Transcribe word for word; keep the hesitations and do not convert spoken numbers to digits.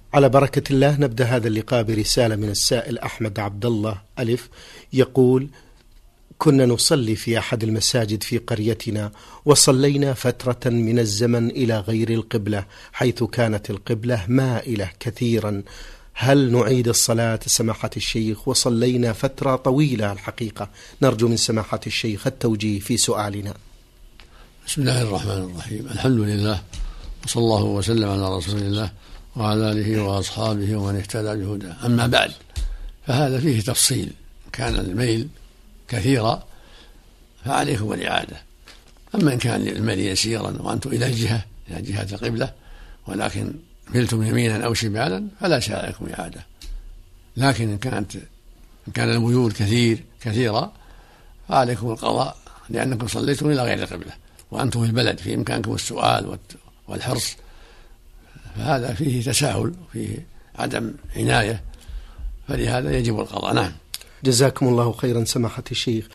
على بركة الله نبدأ هذا اللقاء برسالة من السائل أحمد عبد الله ألف، يقول: كنا نصلي في أحد المساجد في قريتنا، وصلينا فترة من الزمن إلى غير القبلة، حيث كانت القبلة مائلة كثيرا. هل نعيد الصلاة سماحة الشيخ؟ وصلينا فترة طويلة الحقيقة، نرجو من سماحة الشيخ التوجيه في سؤالنا. بسم الله الرحمن الرحيم، الحمد لله، وصلى الله وسلم على رسول الله وعلى آله وأصحابه ومن اهتدى بهداه. أما بعد، فهذا فيه تفصيل. كان الميل كثيرا فعليكم الإعادة. أما إن كان الميل يسيرا وأنتم إلى الجهة إلى جهة القبلة ولكن ملتم يمينا أو شمالا فلا شيء عليكم إعادة. لكن إن كانت إن كان الميول كثير كثيرا فعليكم القضاء، لأنكم صليتم إلى غير القبلة وأنتم في البلد في إمكانكم السؤال والحرص، فهذا فيه تساهل، فيه عدم عناية، فلهذا يجب القضاء. نعم. جزاكم الله خيرا سماحة الشيخ.